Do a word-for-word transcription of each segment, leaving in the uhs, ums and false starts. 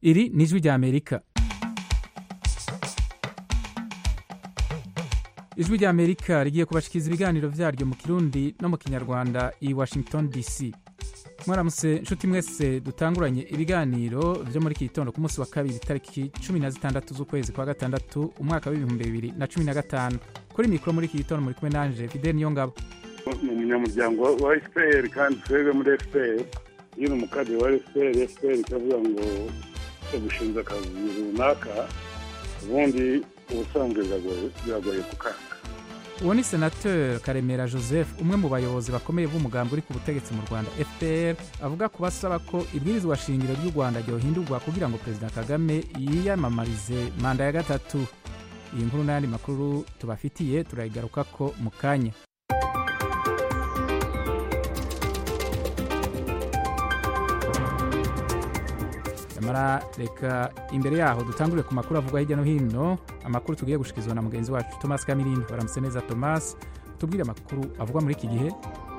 Iri ni ijwi ry'Amerika. Ijwi ry'Amerika rigiye kubashikiriza ibiganiro vyaryo mu Kirundi no mu Kinyarwanda i Washington D C. Mwaramutse nshuti mwese dutanguranye ibiganiro vyo muri iki gitondo ku munsi wa kabiri tariki cumi na zitandatu z'ukwezi kwa gatandatu umwaka w'ibihumbi bibiri na cumi na gatanu. Kuri mikro muri iki gitondo muri kumwe nanje Fidel Niyongabo. Ni umunyamuryango wa F P R kandi twebwe muri F P R yiri umukadre wa F P R F P R ikavuga ngo ubushinja akazi runaka ubundi ubusanzwe biragoye kukanga. Uwo ni Senateur Karemera Joseph, umwe mu bayobozi bakomeye b'umugambi uri ku butegetsi mu Rwanda F P R, avuga ku basaba ko ibwirizwa shingiro ry'u Rwanda ryohindurwa kugira ngo Perezida Kagame yiyamamarize manda ya gatatu. Iyi nkuru n'ayandi makuru tubafitiye turayigarukako mu kanya. Mara reka imbere yaho dutangure ku makuru avuga hirya no hino, amakuru tugiye gushikizwa na mugenzi wacu Thomas Kamirindi. Baramutse neza Thomas, tubwire amakuru avuga muri iki gihe.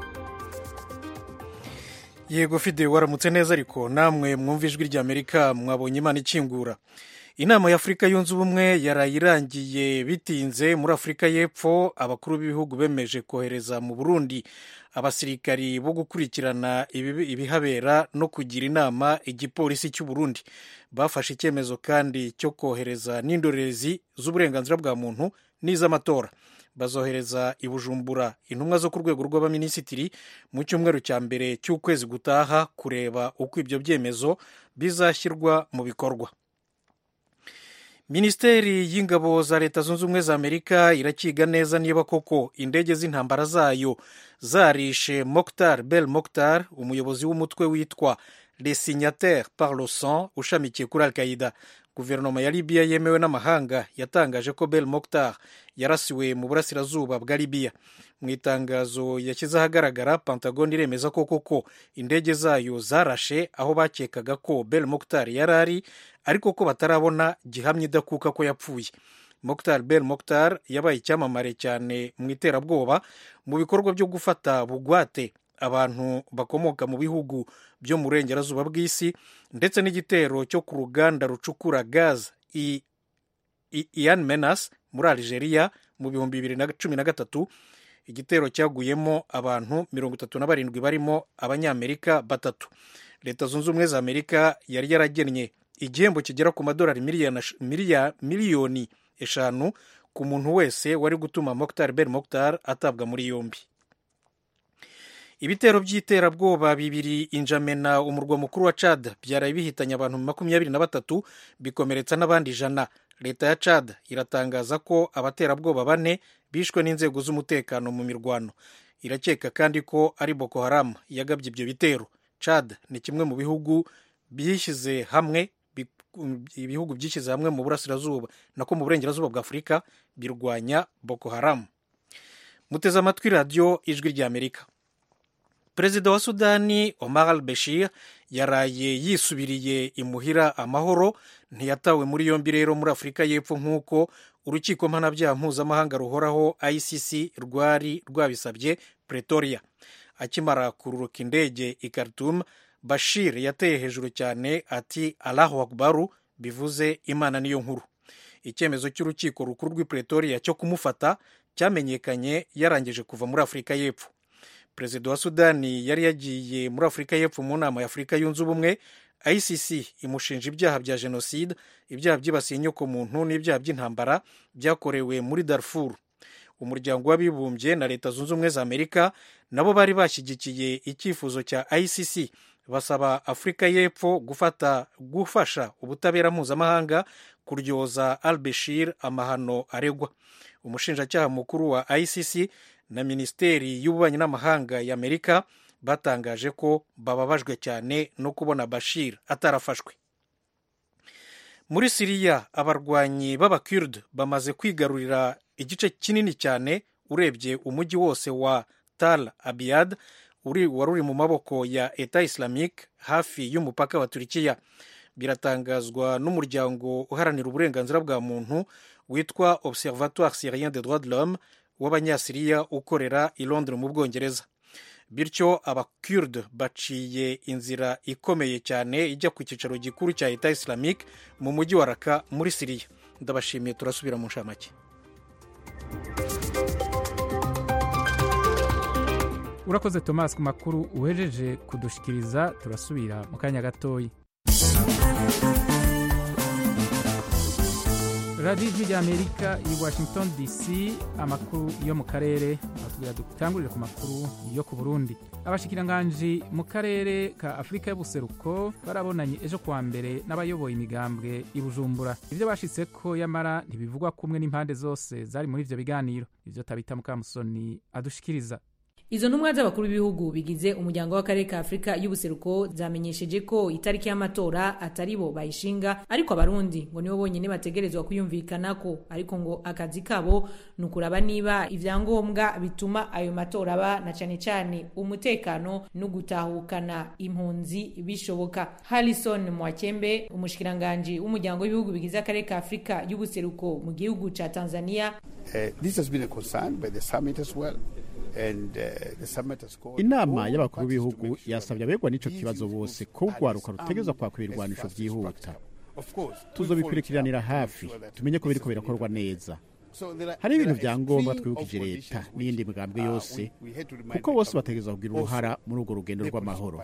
Yego Fide, waramutse neza ariko namwe mwumva ijwi ry'Amerika mwabonye Imana ikingura. Inama ya Afrika yunze ubumwe yarayirangiye bitinze muri Afrika y'Epfo. Abakuru b'ibihugu bemeje kohereza mu Burundi abasirikari bo gukurikirana ibihabera no kugira inama igipolisi cy'u Burundi. Bafashe icyemezo kandi cyo kohereza n'indorerezi z'uburenganzira bwa muntu n'iz'amatora. Bazohereza i Bujumbura intumwa zo ku rwego rw'abaminisitiri mu cyumweru cya mbere cy'ukwezi gutaha kureba uko ibyo byemezo bizashyirwa mu bikorwa. Minisiteri y'ingabo za Leta Zunze Ubumwe za Amerika irakiga neza niba koko indege z'intambara zayo zarishe Mokhtar Bel Mokhtar, umuyobozi w'umutwe witwa Les Signataires par le Sang ushamikiye kuri Al-Qaeda. Guverinoma ya Libya yemewe n'amahanga yatangaje ko Bel Mokhtar yarasiwe mu burasirazuba bwa Libya. Mu itangazo yashyize ahagaragara, Pentagon iremeza ko koko indege zayo zarashe aho bakekaga ko Bel Mokhtar yarari, ariko ko batarabona gihamya idakuka ko yapfuye. Mokhtar Bel Mokhtar yabaye icyamamare cyane mu iterabwoba mu bikorwa byo gufata bugwate abantu bakomoka mu bihugu byo mu burengerazuba bw'isi, ndetse n'igitero cyo ku ruganda rucukura gaz i Ian Menas muri Algeria mu bihumbi bibiri na cumi na gatatu. Igitero cyaguyemo abantu mirongo itatu na barindwi barimo abanyamerika batatu. Leta Zunze Ubumwe za Amerika yari yaragennye igihembo kigera ku madolari miliyoni eshanu ku muntu wese wari gutuma Mokhtar Bel Mokhtar atabwa muri yombi. Ibitero by'iterabwoba bibiri Injamena, umurwa mukuru wa Chad, byaraye bihitanye abantu makumyabiri na batatu bikomeretsa n'abandi ijana. Leta ya Chad iratangaza ko abaterabwoba bane bishwe n'inzego z'umutekano mu mirwano. Irakeka kandi ko ari Boko Haram yagabye ibyo bitero. Chad ni kimwe mu bihugu byishyize hamwe ibihugu byishyize hamwe mu burasirazuba nako mu burengerazuba bwa Afurika birwanya Boko Haram. Muteze amatwi radio ijwi ry'Amerika. Perezida wa Sudani Omar al-Bashir yaraye yisubiriye imuhira amahoro, ntiyatawe muri yombi rero muri Afurika y'Epfo nk'uko urukiko mpanabyaha mpuzamahanga ruhoraho I C C rwari rwabisabye Pretoria. Akimara kururuka indege i Khartoum, Bashir yateye hejuru cyane ati Allahu Akbar, bivuze Imana niyo nkuru. Icyemezo cy'urukiko rukuru rw'i Pretoria cyo kumufata cyamenyekanye yarangije kuva muri Afurika y'Epfo. Perezida wa Sudani yari yagiye muri Afurika y'Epfo mu nama ya Afurika yunze ubumwe. I C C imushinja ibyaha bya jenoside, ibyaha byibasiye inyoko muntu n'ibyaha by'intambara byakorewe muri Darfur. Umuryango w'abibumbye na Leta Zunze Ubumwe za Amerika nabo bari bashyigikiye icyifuzo cya I C C, basaba Afurika y'Epfo gufata gufasha ubutabera mpuzamahanga kuryoza al-Bashir amahano aregwa. Umushinjacyaha mukuru wa I C C na Minisiteri y'Ububanyi n'Amahanga ya Amerika batangaje ko bababajwe cyane no kubona Bashir atarafashwe. Muri Siriya, abarwanyi b'Abakurd bamaze kwigarurira igice kinini cyane urebye umujyi wose wa Tal Abyad uri wari uri mu maboko ya Eta Islamique hafi y'umupaka wa Turkiya. Biratangazwa n'umuryango uharanira uburenganzira bwa muntu witwa Observatoire Syrien des droits de l'homme w'Abanyasiriya ukorera i Londres mu Bwongereza. bityo abakurde baciye inzira ikomeye cyane ijya ku cyicaro gikuru cya Eta Islamique mu mujyi wa Raqqa muri Siriya. Ndabashimiye, turasubira mu nshamake. Urakoze Thomas ku makuru uhejeje kudushikiriza. Turasubira mu kanya gatoyi. radiyo ijwi ry'Amerika i Washington D C, amakuru yo mu karere. Atubwira dutangurire ku makuru yo ku Burundi. Abashikiranganji mu karere ka Afurika y'ubuseruko barabonanye ejo kuwa mbere n'abayoboye imigambwe i Bujumbura. Ivyo bashitseko yamara ntibivugwa kumwe n'impande zose zari muri ivyo biganiro. Ivyo Tabita Mukamusoni adushikiriza. Izo ntumwa z'abakuru b'ibihugu bigize umuryango w'akarere ka Afurika y'ubuseruko zamenyesheje ko itariki y'amatora atari bo bayishinga, ariko abarundi ngo nibo bonyene bategerezwa kuyumvikanako, ariko ngo akazi kabo nukuraba niba ivyangombwa bituma ayo matora aba na cane cane umutekano no gutahukana impunzi bishoboka. Harrison Mwakembe, umushikiranganje w'umuryango w'ibihugu bigize akarere ka Afurika y'ubuseruko mu gihugu ca Tanzania, uh, this has been a concern by the summit as well. And, uh, inama y'abakuru b'ibihugu yasabye abegwa n'ico kibazo bose ko urwaruka rutegerezwa kwaka ibirwanisho vyihuta. Tuzobikurikiranira hafi tumenye ko biriko birakorwa neza. Hari ibintu vya ngombwa twibukije leta n'iyindi migambwe yose, kuko bose bategerezwa kugira uruhara muri urwo rugendo rw'amahoro.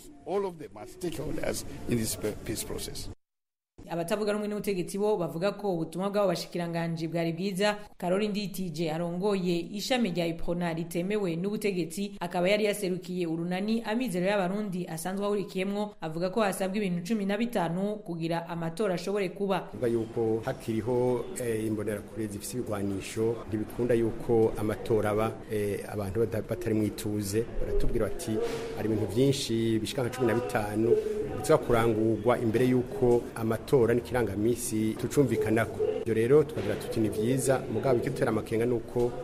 Abatavuga rumwe n'ubutegetsi bo bavuga ko ubutumwa bw'abo bashikiranganje bwari bwiza. Karoli Nditije arongoye ishami rya Iprona ritemewe n'ubutegetsi, akaba yari yaserukiye urunani amizero y'abarundi asanzwe ahurikiyemwo, avuga ko hasabwa ibintu cumi na bitanu kugira amatora ashobore kuba. Avuga yuko hakiriho eh, imbonera kure zifise ibigwanisho ntibikunda yuko amatora aba eh, abantu batari mwituze. Baratubwira bati ari ibintu byinshi bishika nka cumi na bitanu bitwa kurangurwa imbere yuko amatora n'ikirangamisi tucumvikanako. Ibyo rero twagira tuti ni vyiza, mugabo ikitera amakenga nuko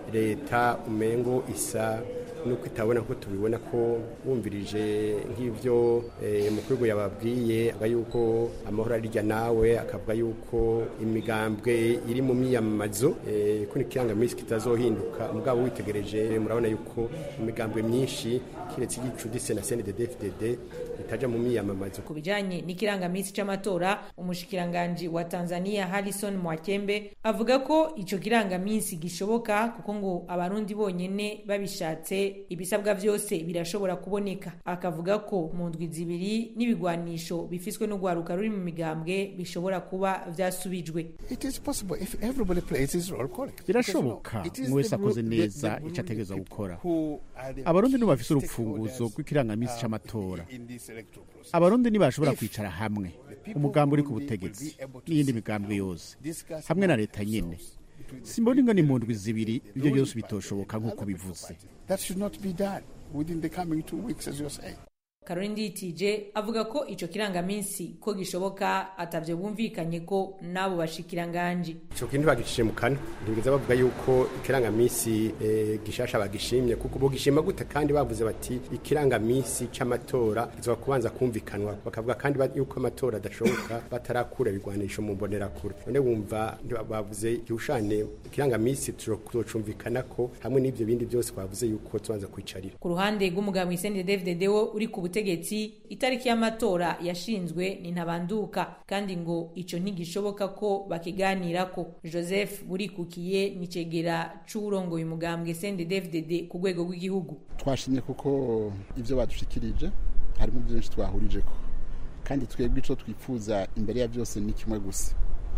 leta umengo isa nuko itabona ko tubibona ko wumvirije nk'ivyo eh, mukuru yababwiye aga yuko amahoro arirya nawe, akavuga yuko imigambwe iri mu miyamamazo eh, ko n'ikirangamisi kitazohinduka. Mugabo witegereje murabona yuko imigambwe myinshi kiretse igicudise na C N D D F D D itaja mu miyamamazo. Ku bijanye n'ikirangamisi c'amatora, umushikiranganje wa Tanzania Harrison Mwakembe avuga ko ico kirangamisi gishoboka kuko ngo abarundi bonyene babishatse ibisabwa vyose birashobora kuboneka. Akavuga ko mu ndwi zibiri n'ibigwanisho bifiswe no gwaruka ruri mu migambwe bishobora kuba vyasubijwe. It is possible if everybody plays his role correctly. Birashoboka mwese akoze neza icyo ategerezwa gukora. Abarundi nibo bafise urupfunguzo rw'ikirangamisi c'amatora. Abarundi ntibashobora kwicara hamwe, umugambi uri ku butegetsi n'iyindi migambwe yose hamwe na leta nyene. Simbona ingana mu ndwi zibiri ibyo byose bitoshoboka nk'uko bivuze. That should not be done within the coming two weeks as you say. Karoli Nditije avuga ko ico kirangamisi ko gishoboka atavyo bumvikanye ko nabo bashikiranganje. Ico kintu bagicishije mu kana ndigeze bavuga yuko ikirangamisi eh, gishasha bagishimye, kuko bo gishima gute kandi bavuze bati ikirangamisi c'amatora kizoba kubanza kumvikanwa, bakavuga kandi yuko amatora adashoboka batarakura bigwanisho mu mbonera kure. None wumva bavuze yushane ikirangamisi tuzocumvikana ko hamwe n'ivyo bindi byose bavuze yuko tubanza kwicarira. Ku ruhande rw'umugabo C N D D F D D wo uri ku butegetsi, itariki y'amatora yashinzwe ni ntabanduka kandi ngo ico ntigishoboka ko bakiganirako. Joseph Burikukiye ni cegera c'urongoye umugambwe C N D D F D D ku rwego rw'igihugu. Twashimye kuko ivyo badushikirije harimo byinshi twahurijeko, kandi twebwe ico twifuza imbere ya byose ni kimwe gusa,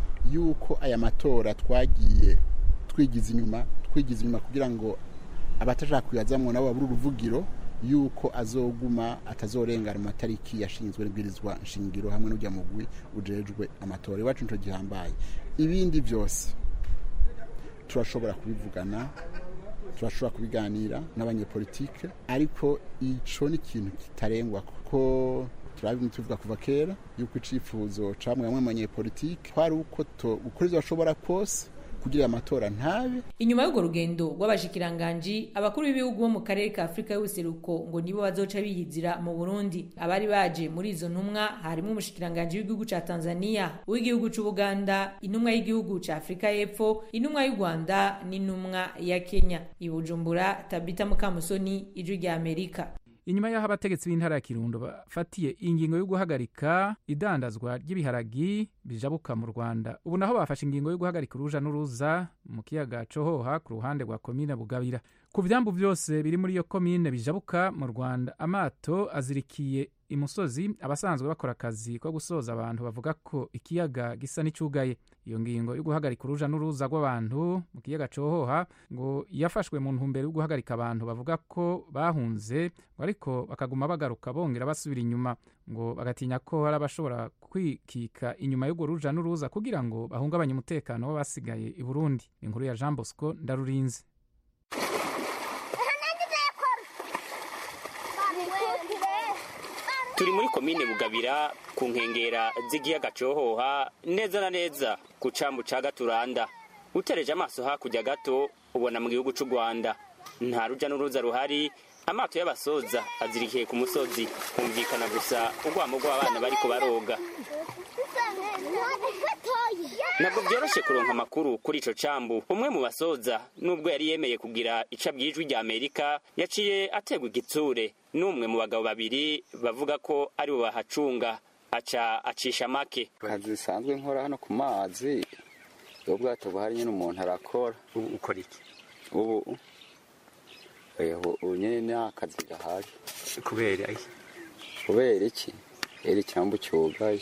yuko aya matora twagiye twigiza inyuma twigiza inyuma kugira ngo abatashaka kuyazamwo nabo babura uruvugiro, yuko azoguma atazorengana amatariki yashinzwe n'ibwirizwa nshingiro hamwe n'ujya mugwi ujejwe amatora. Iwacu nico gihambaye. Ibindi byose turashobora kubivugana, turashobora kubiganira n'abanyepolitike, ariko ico ni ikintu kitarengwa kuko turabimu tuvuga kuva kera yuko icifuzo camwe bamwe abanyepolitike kwari uko to gukora ivyo bashobora kose kugira amatora ntabe. Inyuma y'urwo rugendo rw'abashikiranganji abakuru b'ibihugu bo mu karere ka Afrika y'ubuseruko ngo nibo bazoca biyizira mu Burundi. Abari baje muri izo ntumwa harimo umushikiranganji w'igihugu ca Tanzania, w'igihugu c'u Buganda, intumwa y'igihugu ca Afrika y'Epfo, intumwa y'u Rwanda n'intumwa ya Kenya. I Bujumbura, Tabita Mukamusoni, Ijwi rya Amerika. Inyuma y'aho abategetsi b'intara ya Kirundo bafatiye ingingo yo guhagarika idandazwa ry'ibiharagi bijabuka mu Rwanda, ubu naho bafashe ingingo yo guhagarika uruja n'uruza mu kiyaga Cohoha ku ruhande rwa komine Bugabira. Ku vyambu vyose biri muri iyo komine bijabuka mu Rwanda, amato azirikiye imusozi. Abasanzwe bakora akazi ko gusoza abantu bavuga ko ikiyaga gisa n'icugaye. Iyo ngingo yo guhagarika uruja n'uruza rw'abantu mu kiyaga Cohoha ngo yafashwe mu ntumbero yo guhagarika abantu bavuga ko bahunze, ariko bakaguma bagaruka bongera basubira inyuma, ngo bagatinya ko hari abashobora kwikika inyuma y'urwo ruja n'uruza kugira ngo bahungabanye umutekano w'abasigaye i Burundi. Inkuru ya Jean Bosco Ndarurinze. Turi muri komine Bugabira ku nkengera z'ikiyaga Cohoha, neza na neza ku cambu ca Gaturanda. Utereje amaso hakurya gato ubona mu gihugu c'u Rwanda. Nta ruja n'uruza ruhari, amato y'abasoza azirikiye ku musozi, humvikana gusa urwamo rw'abana bariko baroga. Ntabwo byoroshe kuronka amakuru kuri ico cambu. Umwe mu basoza nubwo yari yemeye kugira ica bw'Ijwi rya Amerika yaciye ategwa igitsure n'umwe mu bagabo babiri bavuga ko ari bo bahacunga, aca acisha make. Kazi zisanzwe nkora hano ku mazi, ubwato buhari nyine umuntu arakora. Ukora iki? Ubu ubu nyine ni akazi gahari. Kubera iki? Kubera iki? Eri cyambu cyugaye.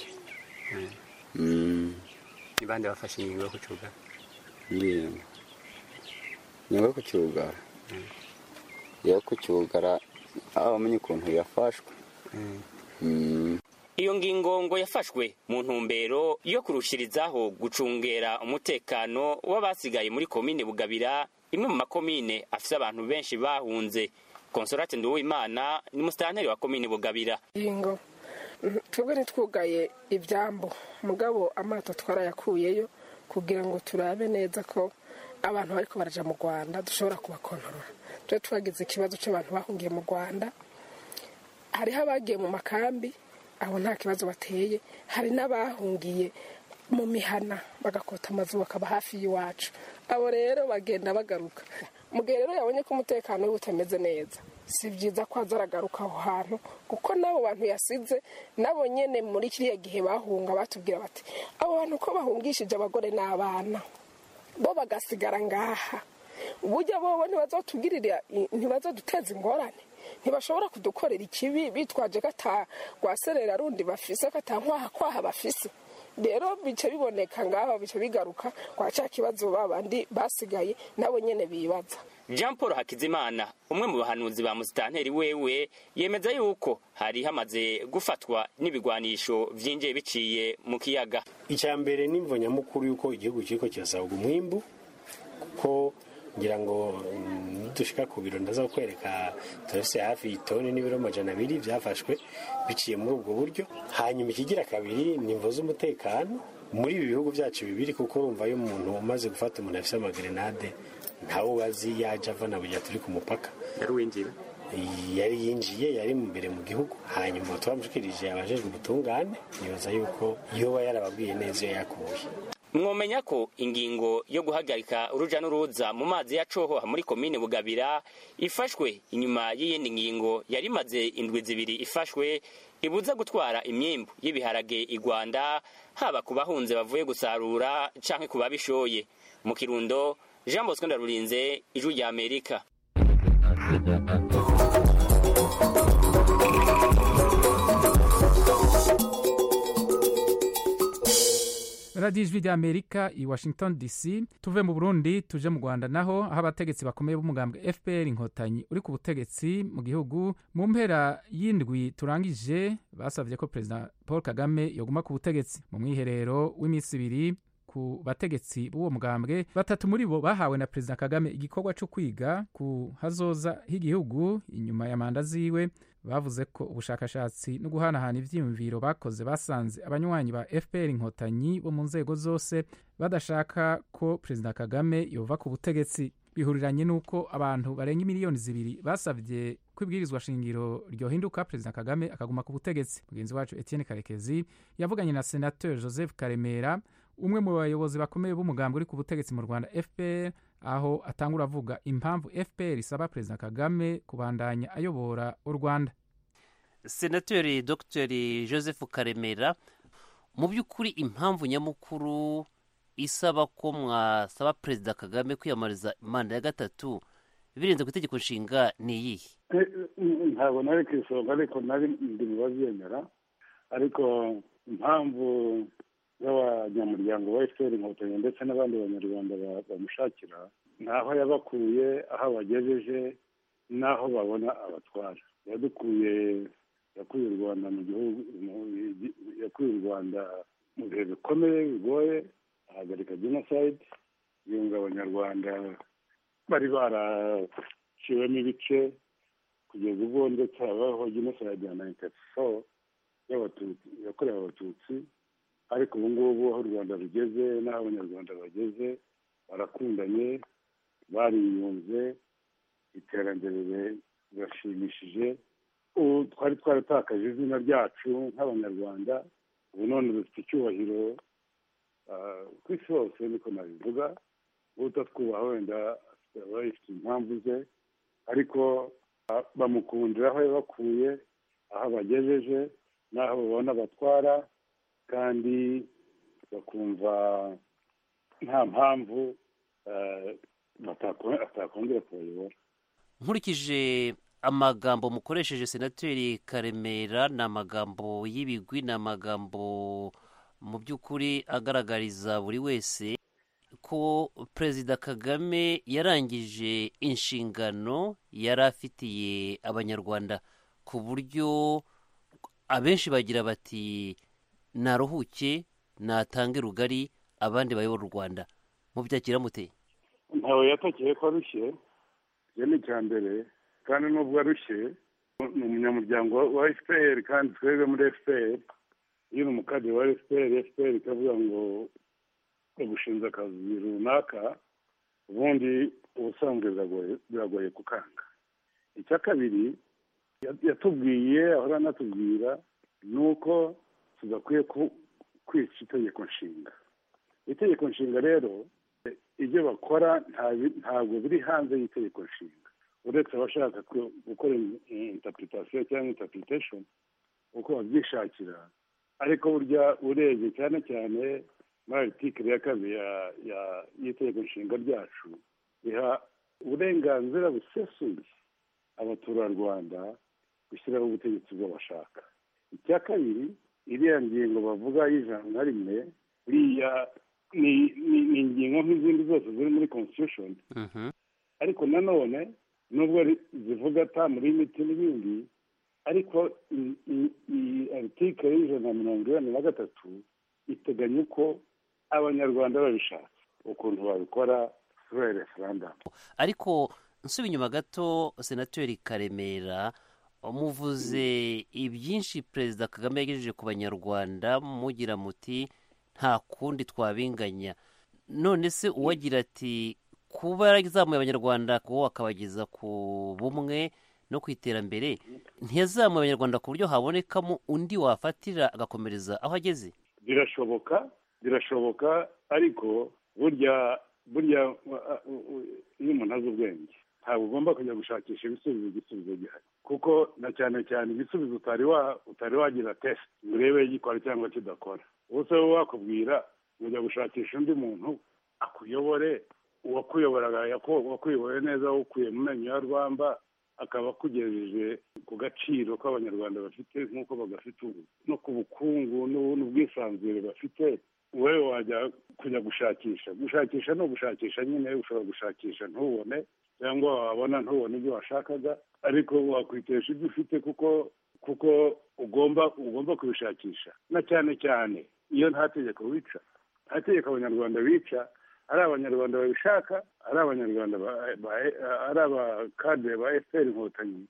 Ni bande bafashe ingingo yo kucyugara? Ngiye. Ingingo yo kucyugara? Yo kucyugara aho amenye ukuntu yafashwe. Iyo ngingo ngo yafashwe mu ntumbero yo kurushirizaho gucungera umutekano w'abasigaye muri komine Bugabira, imwe mu makomine afise abantu benshi bahunze. Consolate Nduwimana ni musitanteri wa komine Bugabira. Ingo twebwe ntitwugaye ibyambo, mugabo amato twarayakuyeyo kugira ngo turabe neza ko abantu bariko baraja mu Rwanda dushobora kubakontorora. Twe twagize ikibazo cy'abantu bahungiye mu Rwanda, hariho abagiye mu makambi, abo nta kibazo bateye, hari n'abahungiye mu mihana bagakota amazu bakaba hafi y'iwacu, abo rero bagenda bagaruka. Mugihe rero yabonye ko umutekano utameze neza, si byiza ko azaragaruka aho hantu, kuko nabo bantu yasize nabo nyene muri kiriya gihe bahunga batubwira bati abo bantu ko bahungishije abagore n'abana bo bagasigara ngaha, uburyo bobo ntibazotugirira ntibazoduteza ingorane, ntibashobora kudukorera ikibi bitwaje gata rwaserera rundi bafise katankwaha kwaha bafise. Rero bice biboneka ngaho bice bigaruka kwa ca kibazo babandi basigaye nabo nyene bibaza. Jean Paul Hakizimana, umwe mu bahanuzi ba musitanteri wewe, yemeza yuko hari hamaze gufatwa n'ibigwanisho vyinjiye biciye mu kiyaga. Icambere nimvo nyamukuru yuko igihugu kiriko kirasabwa umwimbu, kuko ngira ngo dushika ku biro ndaza kwereka turafise hafi itoni n'ibiro majana abiri byafashwe biciye muri ubwo buryo. Hanyuma ikigira kabiri nimvo z'umutekano muri ibi bihugu byacu bibiri, kuko urumva yo umuntu umaze gufata umuntu afise amagrenade ntawo bazi yaje avana burya turi ku mupaka. Yari winjira yari yinjiye yari imbere mu gihugu, hanyuma twamushikirije abajejwe ubutungane, nibaza yuko yoba yarababwiye neza iyo yakuye. Mwomenya ko ingingo yo guhagarika uruja n'uruza mu mazi ya Cohoha muri komine Bugabira ifashwe inyuma y'iyindi ngingo yari maze indwi zibiri ifashwe ibuza gutwara imyimbu y'ibiharage i Rwanda, haba ku bahunze bavuye gusarura canke ku babishoye. Mu Kirundo, Jean Bosco Ndarurinze, Ijwi rya Amerika. Radio Ijwi rya Amerika i Washington D C. Tuve mu Burundi tuje mu Rwanda, naho aho abategetsi bakomeye b'umugambwe F P R inkotanyi uri ku butegetsi mu gihugu mu mpera y'indwi turangije basavye ko President Paul Kagame yoguma ku butegetsi. Mu mwiherero w'imisi ibiri ku bategetsi b'uwo mugambwe, batatu muri bo bahawe na President Kagame igikorwa cyo kwiga ku hazoza h'igihugu inyuma ya manda ziwe, bavuze ko ubushakashatsi no guhanahana ivyiyumviro bakoze basanze abanywanyi ba F P R inkotanyi bo mu nzego zose badashaka ko Perezida Kagame yova ku butegetsi. Bihuriranye n'uko abantu barenga imiliyoni zibiri basavye ko ibwirizwa shingiro ryohinduka Perezida Kagame akaguma ku butegetsi. Mugenzi wacu Etienne Karekezi yavuganye na Senateur Joseph Karemera, umwe mu bayobozi bakomeye b'umugambi uri ku butegetsi mu Rwanda F P R, aho atangura avuga impamvu F P R isaba Perezida Kagame kubandanya ayobora u Rwanda. Senateur Dr Joseph Karemera, mu by'ukuri impamvu nyamukuru isaba ko mwasaba Perezida Kagame kwiyamamariza manda ya gatatu birenze ku itegeko nshinga ni iyihe? Ntabwo nari kwisonga ariko nari ndi mu babyemera, ariko impamvu y'abanyamuryango ba F P R inkotanyi ndetse n'abandi banyarwanda bamushakira naho yabakuye, aho abagejeje n'aho babona abatwara. yadukuye yakuye u Rwanda mu gihugu yakuye u Rwanda mu bihe bikomeye bigoye, ahagarika genocide, yunga abanyarwanda bari baraciwemo ibice kugeza ubwo ndetse habaho genocide ya ninety four y'abatutsi yakorewe abatutsi. Ariko ubu ngubu aho u Rwanda rugeze n'aho abanyarwanda bageze barakundanye, bariyunze, iterambere rirashimishije. Ubu twari twaratakaje izina ryacu nk'abanyarwanda, ubu none dufite icyubahiro ku isi hose, niko nabivuga. utatwubaha wenda aba yifite impamvu ze, ariko bamukundira aho yabakuye, aho bagejeje n'aho babona batwara, kandi bakumva nta mpamvu atakongera kubayobora. Nkurikije amagambo mukoresheje Senateri Karemera, ni amagambo y'ibigwi, ni amagambo mu by'ukuri agaragariza buri wese ko Perezida Kagame yarangije inshingano yari afitiye abanyarwanda, ku buryo abenshi bagira bati naruhuke natange rugari abandi bayobora u Rwanda. Mubyakira mute? Ntawe yatakeye ko arushye, iyo ni icya mbere, kandi nubwo arushye ni umunyamuryango wa F P R, kandi twebwe muri F P R iyo ni umukadiri wa F P R, F P R ikavuga ngo gushinza akazi runaka, ubundi ubusanzwe biragoye kukanga. Icya kabiri yatubwiye, ahora anatubwira, ni uko tudakwiye kwica itegeko nshinga. Itegeko nshinga rero ibyo bakora ntabwo biri hanze y'itegeko nshinga, uretse abashaka gukora interpretation cyangwa interpretation uko babyishakira. Ariko burya urebye cyane cyane muri article ya kabiri y'itegeko nshinga ryacu, biha uburenganzira busesuye abaturarwanda gushyiraho ubutegetsi bwo bashaka. Icya kabiri, iriya ngingo bavuga y'ijana na rimwe, iriya ni ingingo nk'izindi zose ziri muri constitution, ariko nanone nubwo zivuga term limit n'ibindi, ariko iyi article y'ijana na mirongo inani na gatatu iteganya uko abanyarwanda babishatse ukuntu babikora through referendum. Ariko nsubi inyuma gato, Senateri Karemera, muvuze ibyinshi Perezida Kagame yagejeje ku banyarwanda, mugira muti nta kundi twabinganya. None se uwagira ati kuba yarazamuye abanyarwanda kubo akabageza ku bumwe no ku iterambere, ntiyazamuye abanyarwanda ku buryo habonekamo undi wafatira agakomereza aho ageze? Birashoboka, birashoboka, ariko burya burya iyo umuntu azi ubwenge ntabwo ugomba kujya gushakisha ibisubizo igisubizo gihari, kuko na cyane cyane ibisubizo utari wa utari wagira test ngo urebe gikora cyangwa kidakora. Ubuse wowe wakubwira ujya gushakisha undi muntu akuyobore, uwakuyoboraga wakuyoboye neza, ukuye mu menyo ya rwamba, akaba akugejeje ku gaciro k'abanyarwanda bafite nk'uko bagafite ubu, no ku bukungu n'ubwisanzure bafite. Wowe wajya kujya gushakisha gushakisha no gushakisha nyine, ushobora gushakisha ntubone, cyangwa wabona ntubone ibyo washakaga, ariko wakwitesha ibyo ufite kuko kuko ugomba ugomba kubishakisha. Na cyane cyane iyo nta tegeko wica, nta tegeko abanyarwanda bica, ari abanyarwanda babishaka, ari abanyarwanda ari abakadire ba F P R inkotanyi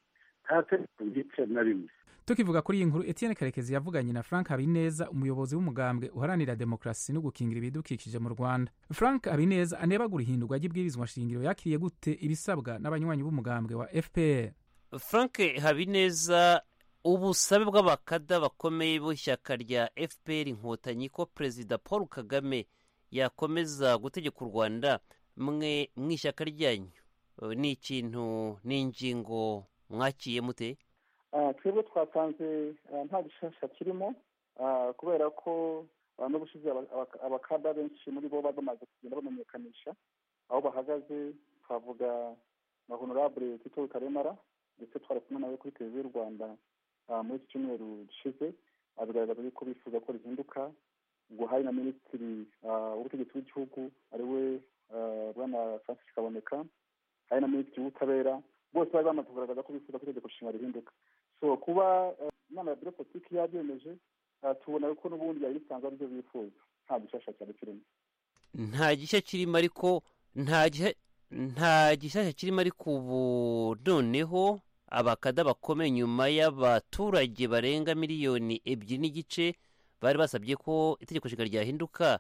nta tegeko ryica na rimwe. tukivuga kuri iyi nkuru, Etienne Karekezi yavuganye na Frank Habineza, umuyobozi w'umugambwe uharanira demokarasi no gukingira ibidukikije mu Rwanda. Frank Habineza anebagura ihindurwa ry'ibwirizwa shingiro yakiriye gute ibisabwa n'abanywanyi b'umugambwe wa F P R? Frank Habineza, ubusabe bw'abakada bakomeye b'ishyaka rya F P R Inkotanyi ko Perezida Paul Kagame yakomeza gutegeka u Rwanda, mwe mw'ishyaka ryanyu ni ikintu n'ingingo mwakiye mute? twebwe twatanze nta gishasha kirimo kubera ko no gushize abakada benshi muri bo bamaze kugenda bamenyekanisha aho bahagaze. twavuga na Honorable Tito Rutaremara, ndetse twari kumwe nawe kuri televiziyo y'u Rwanda muri iki cyumweru gishize, abigaragaza ko bifuza ko rihinduka. ubwo hari na minisitiri w'ubutegetsi w'igihugu ariwe bwana Francis Kaboneka, hari na minisitiri w'ubutabera, bose bari bamaze kugaragaza ko bifuza ko itegeko nshinga rihinduka. so kuba inama ya biro politiki yabyemeje, tubona ko n'ubundi yari bisanzwe aribyo bifuza, nta gishasha cyane kirimo. nta gishya kirimo ariko nta gihe nta gishyashya kirimo ariko ubu noneho abakada bakomeye nyuma y'abaturage barenga miliyoni ebyiri n'igice bari basabye ko itegeko nshinga ryahinduka,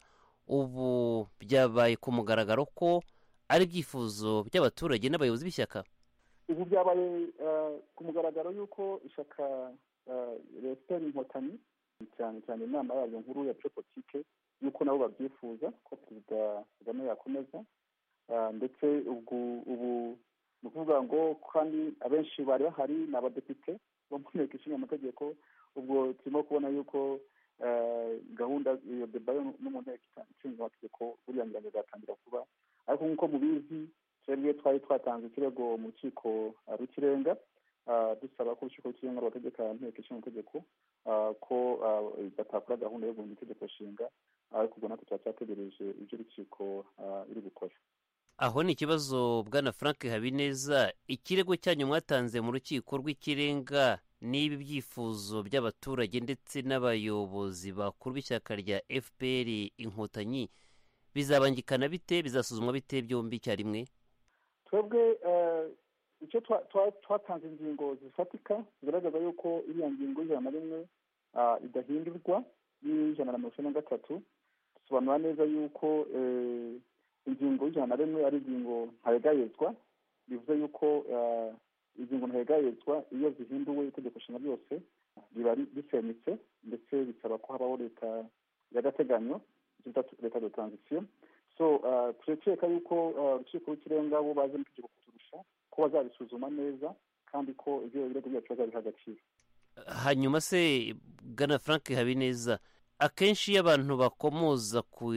ubu byabaye ku mugaragaro ko ari ibyifuzo by'abaturage n'abayobozi b'ishyaka. ubu byabaye ku mugaragaro y'uko ishyaka F P R Inkotanyi, cyane cyane inama yayo nkuru ya politike, y'uko nabo babyifuza ko Perezida Kagame yakomeza. ndetse ubwo ubu ni ukuvuga ngo kandi abenshi bari bahari ni abadepite bo mu nteko ishinga amategeko. ubwo turimo kubona yuko gahunda iyo deba no mu nteko ishinga amategeko buriya ngira ngo izatangira vuba, ariko nk'uko mubizi twebwe twari twatanze ikirego mu rukiko rw'ikirenga dusaba ko urukiko rw'ikirenga rwategeka nteko ishinga amategeko ko batakora gahunda yo guhindura itegeko nshinga, ariko ubwo natwe tuba twategereje ibyo urukiko iri gukora. aho ni ikibazo bwana Frank Habineza, ikirego cyanyu mwatanze mu rukiko rw'ikirenga n'ibi byifuzo by'abaturage ndetse n'abayobozi bakuru b'ishyaka rya F P R Inkotanyi bizabangikana bite, bizasuzumwa bite byombi icyarimwe? twebwe icyo twatanze ingingo zifatika zigaragaza yuko iriya ngingo y'ijana na rimwe idahindurwa y'ijana na mirongo icyenda na gatatu. dusobanura neza yuko ingingo y'ijana na rimwe ari ingingo ntayegayezwa, bivuze yuko ingingo ntayegayezwa iyo zihinduwe itegeko nshinga byose biba bisemitse, ndetse bisaba ko habaho leta y'agateganyo, leta de transition. so turekeka yuko urukiko rw'ikirenga bo bazi n'itegeko kuturusha, ko bazabisuzuma neza kandi ko ibyo birego byacu bazabiha agaciro. hanyuma se bwana Frank Habineza, akenshi iyo abantu bakomoza ku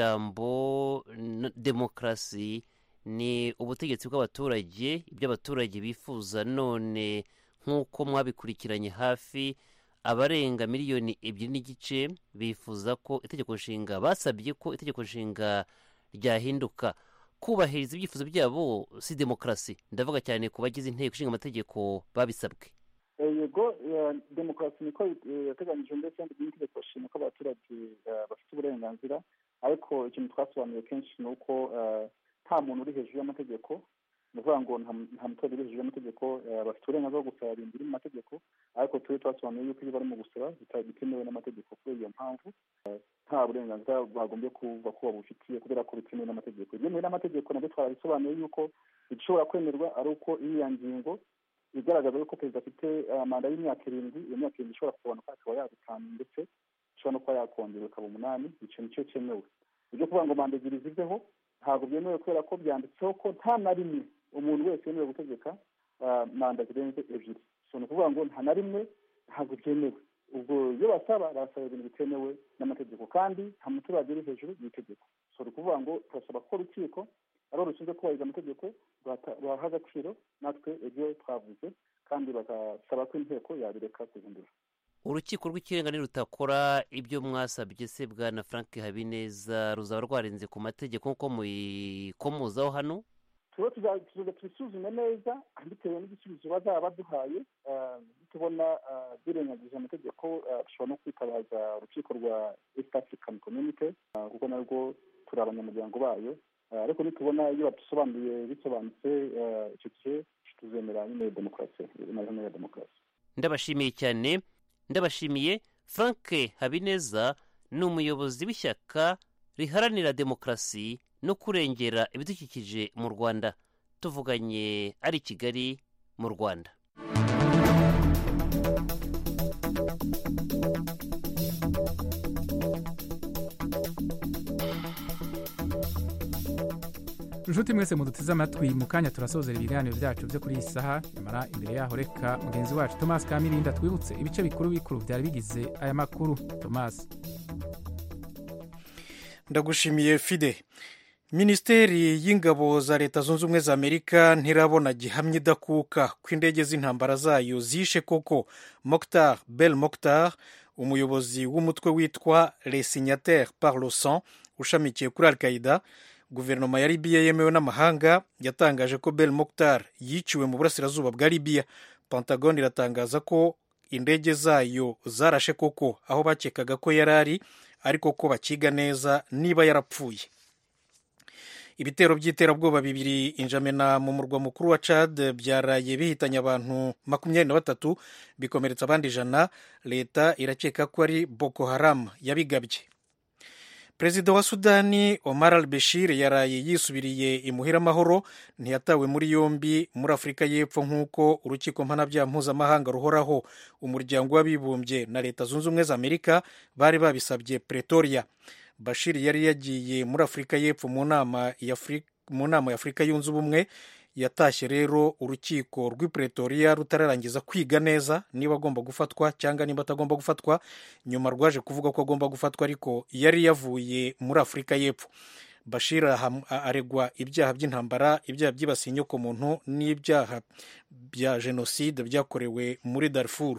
ijambo demokarasi ni ubutegetsi bw'abaturage, ibyo abaturage bifuza. none nk'uko mwabikurikiranye hafi, abarenga miliyoni ebyiri n'igice bifuza ko itegeko nshinga, basabye ko itegeko nshinga ryahinduka. kubahiriza ibyifuzo byabo si demokarasi? ndavuga cyane ku bagize inteko ishinga amategeko babisabwe. yego demokarasi niko yateganyije, ndetse n'itegeko nshinga ko abaturage bafite uburenganzira, ariko ikintu twasobanuye kenshi ni uko nta muntu uri hejuru y'amategeko. ni ukuvuga ngo nta muturage uri hejuru y'amategeko, bafite uburenganzira bwo gusaba ibintu biri mu mategeko, ariko twe twasobanuye yuko iyo barimo gusaba bitemewe n'amategeko. kubera iyo mpamvu nta burenganzira bagombye kuva ko babufitiye kubera ko bitemewe n'amategeko. ibyemewe n'amategeko nabyo twarabisobanuye yuko igishobora kwemerwa ari uko iriya ngingo igaragaza yuko perezida afite manda y'imyaka irindwi, iyo myaka irindwi ishobora kugabanuka akaba yaba itanu, ndetse ishobora no kuba yakongera ikaba umunani. icyo nicyo cyemewe. ibyo kuvuga ngo manda ebyiri ziveho ntabwo byemewe, kubera ko byanditseho ko nta na rimwe umuntu wese yemewe gutegeka manda zirenze ebyiri. so ni ukuvuga ngo nta na rimwe ntabwo byemewe. ubwo iyo basaba barasaba ibintu bitemewe n'amategeko, kandi nta muturage uri hejuru y'itegeko. so ni ukuvuga ngo turasaba ko urukiko ari rushinzwe kubahiriza amategeko baha agaciro natwe ibyo twavuze, kandi bagasaba ko inteko yabireka guhindura. urukiko rw'ikirenga nirutakora ibyo mwasabye se bwana Frank Habineza, ruzaba rwarenze ku mategeko nk'uko muyikomozaho hano? tuba tuza tubisuzume neza bitewe n'igisubizo bazaba baduhaye. tubona birengagije amategeko, dushobora no kwitabaza urukiko rwa East African Community, kuko narwo turi abanyamuryango bayo. ariko nitubona iyo badusobanuriye bisobanutse, icyo gihe tuzemera inzira nyine ya demokarasi nayo ya demokarasi. Ndabashimiye cyane, ndabashimiye. Frank Habineza ni umuyobozi w'ishyaka riharanira demokarasi no kurengera ibidukikije mu Rwanda. Tuvuganye ari i Kigali mu Rwanda. inshuti mwese muduteze amatwi, mu kanya turasozera ibiganiro byacu byo kuri iyi saha. nyamara imbere yaho reka mugenzi wacu Thomas Kamirinda twibutse ibice bikuru bikuru byari bigize aya makuru. Thomas. Ndagushimiye Fide. Minisiteri y'ingabo za Leta Zunze Ubumwe za Amerika ntirabona gihamya idakuka ko indege z'intambara zayo zishe koko Mokhtar Bel Mokhtar, umuyobozi w'umutwe witwa Les Signataires par le Sang ushamikiye kuri Al-Qaeda. Guverinoma ya Libya yemewe n'amahanga yatangaje ko Bel Mokhtar yiciwe mu burasirazuba bwa Libya. Pentagon iratangaza ko indege zayo zarashe koko aho bakekaga ko yarari, ariko ko bakiga neza niba yarapfuye. Ibitero by'iterabwoba bibiri Injamena mu murwa mukuru wa Chad byaraye bihitanye abantu makumyabiri na batatu bikomeretsa abandi ijana. Leta irakeka ko ari Boko Haram yabigabye. Perezida wa Sudani Omar al-Bashir yaraye yisubiriye imuhira amahoro, ntiyatawe muri yombi muri Afurika y'Epfo nk'uko urukiko mpanabyaha mpuzamahanga ruhoraho, umuryango w'abibumbye na Leta Zunze Ubumwe za Amerika bari babisabye Pretoria. Bashir yari yagiye muri Afurika y'Epfo mu nama ya mu nama ya Afurika yunze ubumwe. Yatashye rero urukiko rw'i Pretoria rutararangiza kwiga neza niba agomba gufatwa cyangwa niba atagomba gufatwa. Nyuma rwaje kuvuga ko agomba gufatwa, ariko yari yavuye muri Afurika y'Epfo. Bashir aregwa ibyaha by'intambara, ibyaha byibasiye inyokomuntu n'ibyaha bya jenoside byakorewe muri Darfur.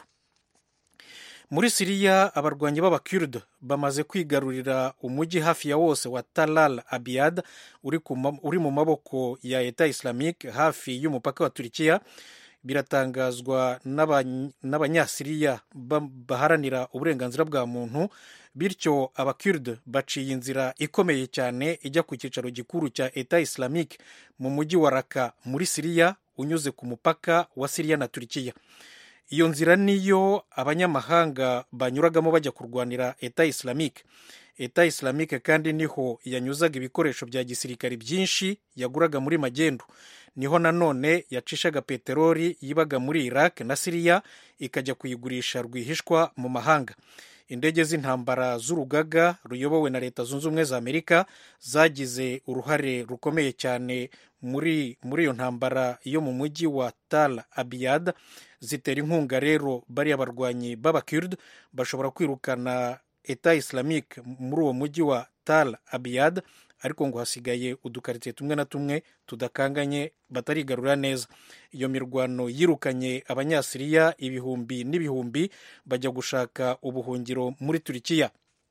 Muri Siriya abarwanyi b'Abakurde bamaze kwigarurira umujyi hafi ya wose wa Tal Al Abyad uri, uri mu maboko ya Eta Islamique hafi y'umupaka wa Turkiya. Biratangazwa n'abanyasiriya baharanira uburenganzira bwa muntu. Bityo Abakurde baciye inzira ikomeye cyane ijya ku cyicaro gikuru cya Eta Islamique mu mujyi wa Raqqa muri Siriya, unyuze ku mupaka wa Siriya na Turkiya. Iyo nzira niyo abanyamahanga banyuragamo bajya kurwanira Eta Islamique. Eta Islamique kandi niho yanyuzaga ibikoresho bya gisirikare byinshi yaguraga muri magendu. Niho nanone yacishaga peteroli yibaga muri Iraq na Siriya ikajya kuyigurisha rwihishwa mu mahanga. Indege z'intambara z'urugaga ruyobowe na Leta Zunze Ubumwe za Amerika zagize uruhare rukomeye cyane muri muri iyo ntambara yo mu mujyi wa Tal Abyad. Zitera inkunga rero bari abarwanyi b'Abakurde bashobora kwirukana Eta Islamique muri uwo mujyi wa Tal Abyad, ariko ngo hasigaye udukaritsiye tumwe na tumwe tudakanganye batarigarura neza. Iyo mirwano yirukanye abanyasiriya ibihumbi n'ibihumbi bajya gushaka ubuhungiro muri Turkiya.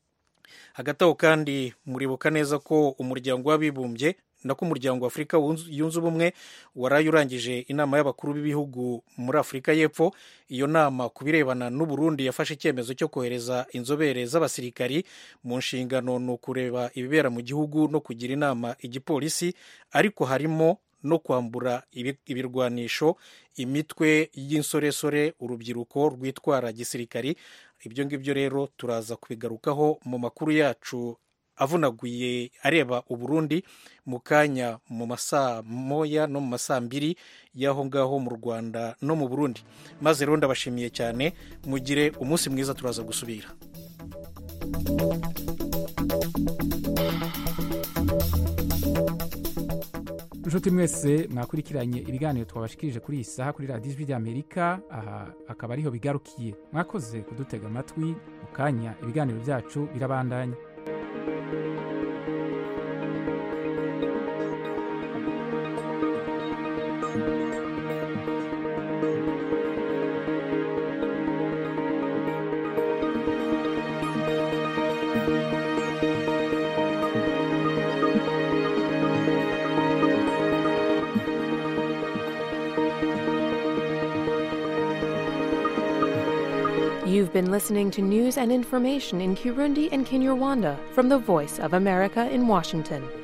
Hagati aho kandi muribuka neza ko umuryango w'abibumbye nako umuryango wa Afurika yunze ubumwe waraye urangije inama y'abakuru b'ibihugu muri Afurika y'Epfo. Iyo nama ku birebana n'u Burundi yafashe icyemezo cyo kohereza inzobere z'abasirikari mu nshingano ni ukureba ibibera mu gihugu no kugira inama igipolisi, ariko harimo no kwambura ibirwanisho imitwe y'insoresore urubyiruko rwitwara gisirikari. Ibyo ngibyo rero turaza kubigarukaho mu makuru yacu avunaguye areba u Burundi mu kanya mu masaa moya no mu masaa mbiri y'aho ngaho mu Rwanda no mu Burundi. Maze rero ndabashimiye cyane, mugire umunsi mwiza, turaza gusubira. inshuti mwese mwakurikiranye ibiganiro twabashikirije kuri iyi saha kuri radiyo ijwi ry'Amerika. Aha akaba ariho bigarukiye. Mwakoze kudutega amatwi. Mu kanya ibiganiro byacu birabandanya. You've been listening to news and information in Kirundi and Kinyarwanda from the Voice of America in Washington.